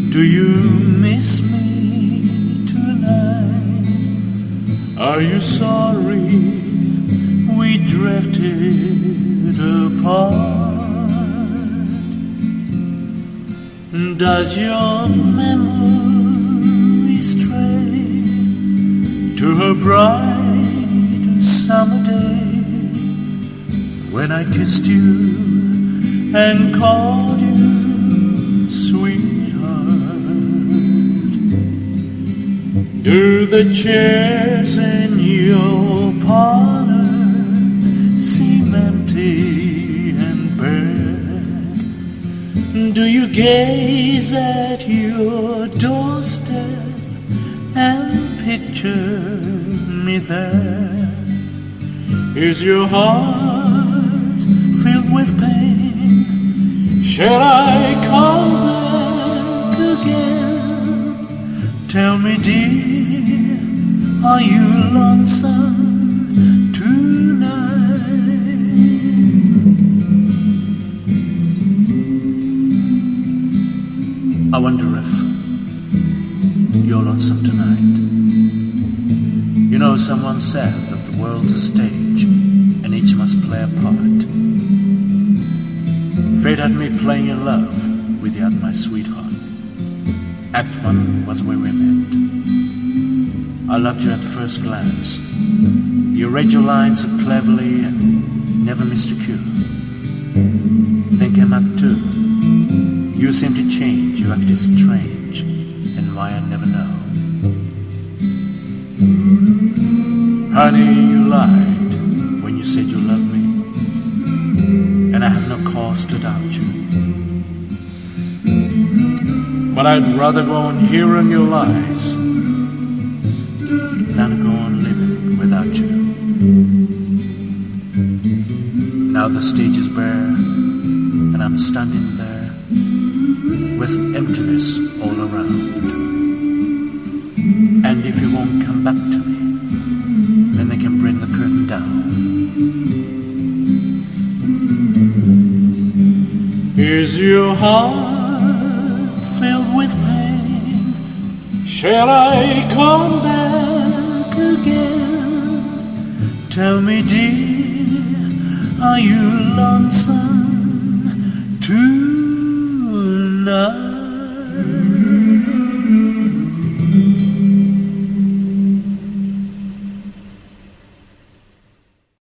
Do you miss me tonight? Are you sorry we drifted apart? Does your memory stray to a bright summer day when I kissed you and called you sweetheart? Do the chairs in your parlor seem empty and bare? Do you gaze at your doorstep and picture me there? Is your heart filled with pain? Shall I come back again? Tell me, dear, are you lonesome tonight? I wonder if you're lonesome tonight. You know, someone said that the world's a stage and each must play a part. Fate had me playing in love with you, my sweetheart. Act 1 was where we met. I loved you at first glance. You read your lines so cleverly and never missed a cue. Then came Act 2. You seemed to change, you acted strange, and why I never know. Honey, you lied when you said you loved me, and I have no cause to doubt you. But I'd rather go on hearing your lies than go on living without you. Now the stage is bare, and I'm standing there with emptiness all around. And if you won't come back to me, then they can bring the curtain down. Is your heart filled with pain? Shall I come back again? Tell me, dear, are you lonesome tonight?